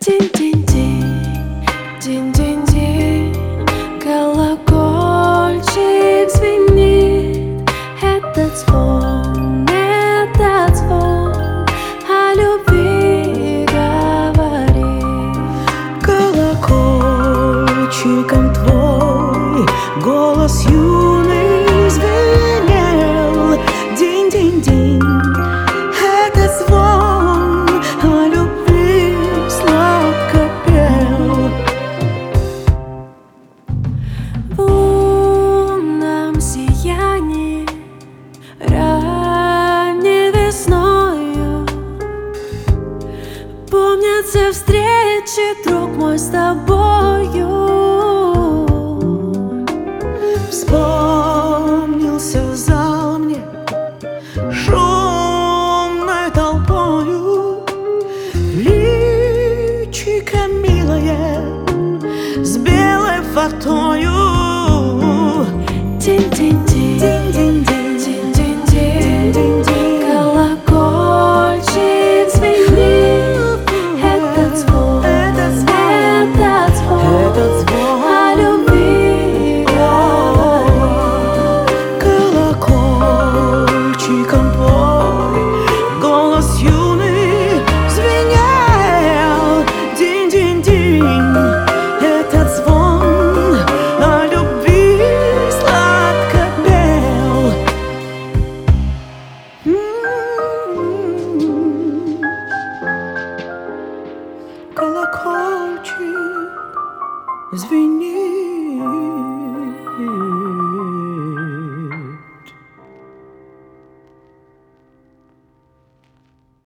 Динь-динь-динь, динь-динь-динь, колокольчик звенит. Этот звон о любви говорит. Колокольчиком твой голос юный звенел. Динь-динь-динь, это звон о любви сладко пел. В лунном сиянии ранней весною помнятся встречи, друг мой, с тобою. Вспомнился зал мне шумной толпою, личико милое с белой фатою.